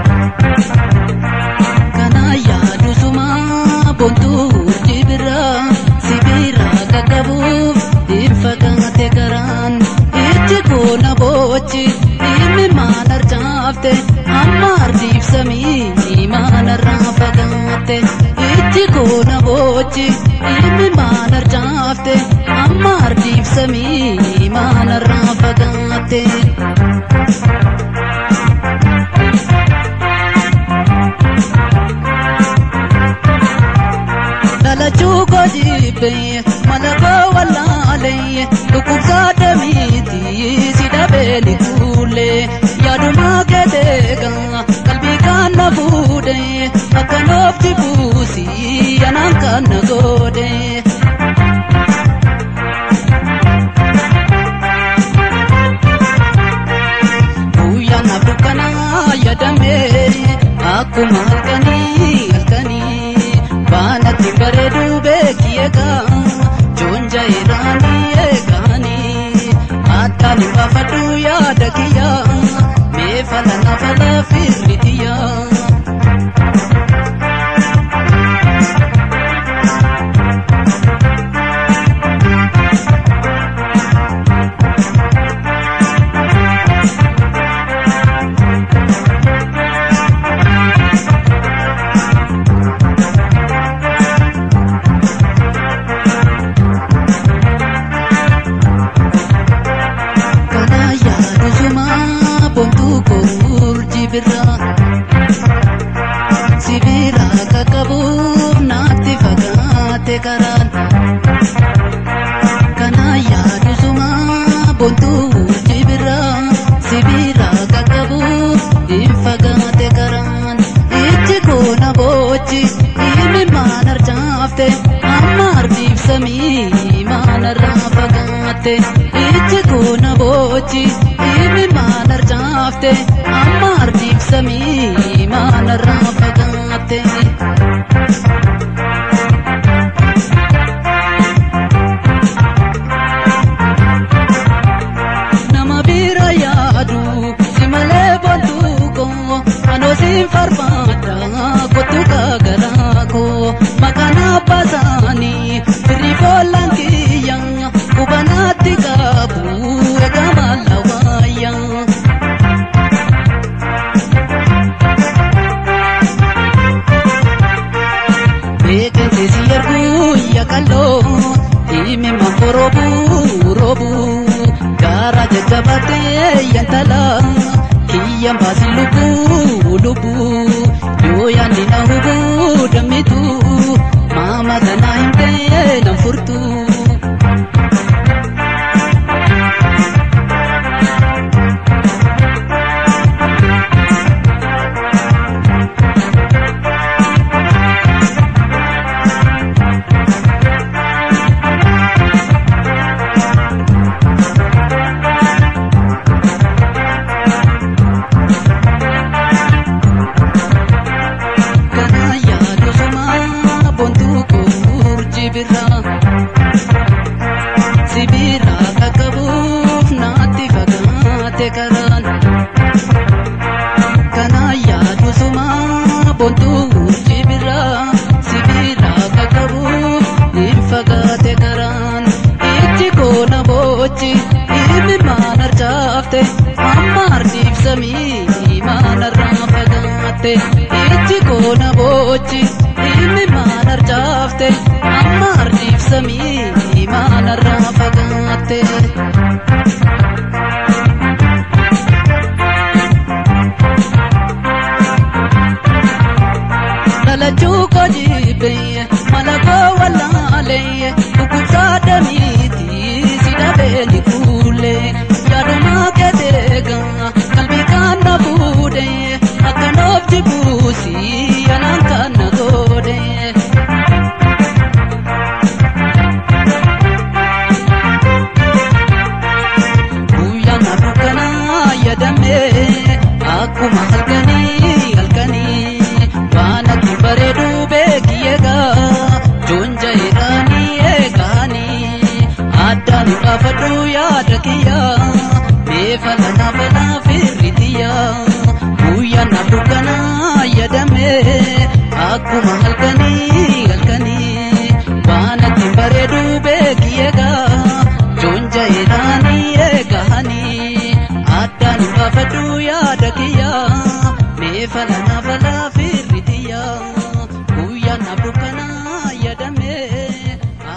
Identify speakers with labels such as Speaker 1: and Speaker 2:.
Speaker 1: kana yaadu suma bontuu jibira sibira kakabuuf dirfagaate garaan itti koona bochi dhimmi maan arjaafte amma ardiif samii maan arraa fagaate itti koona bochi dhimmi maan arjaafte amma ardiif samii maan arraa fagaate. Chuko jibe malaka walale tukubsa damiti sidabeli kule yaduma gedega kalbi kana bude akanof tibusi yananka nagode uya nabukana yadame akuma alkani banati baredu bekiega jonja irani egani atani wafadu ya dakiya me fala na fala firitiya sibira kakabuuf naatti fagaate karaan kana yaadu suma bontuu jibira sibira kakabuuf hin fagaate karaan itti koona bochi dhimmi maan arjaafte amma ardiif samii maan arraa fagaate itti koona bochi dhimmi maan arjaafte amma ardiif samii maan arraa fagaate. Nama bira yaadu si malee bontuuko anoo siin farfaadha kottuka garaako maqaan abbasaanii firii foollaan kiyya hubanaatti qabu egaa maalla waayya. Beekente si erguu yakaloo dhimmi mankoo roobuu gaara jajjabaatee yantala kiyyaan baasi lubbuu yoo yaadni na hubuu dammitu maama ganaa himtee nan furtu. Sibira kakabuuf naatti fagaate karaan kana yaadu suma bontuu jibira sibira kakabuuf hin fagaate karaan itti koona bochi dhimmi maan arjaafte amma ardiif samii maan arraa fagaate itti koona bochi dhimmi maan arjaafte amma ardiif samii maan arraa fagaate. Chuko jibe malako walale tukubsa damiti sidabeli kule yaduma gedega kalbi kana bude akanof tibusi yananka nagode. Uya nabukana yadame akuma halkani baredu bekiega jonja irani egani adani afadu ya dakiya me fala na fala firitiya uya na dukana akkuma halkanii waanatti bareedu beeki eegaa joonja ilaanii eegahanii addaan baafadhu yaada kiyyaa meefa lana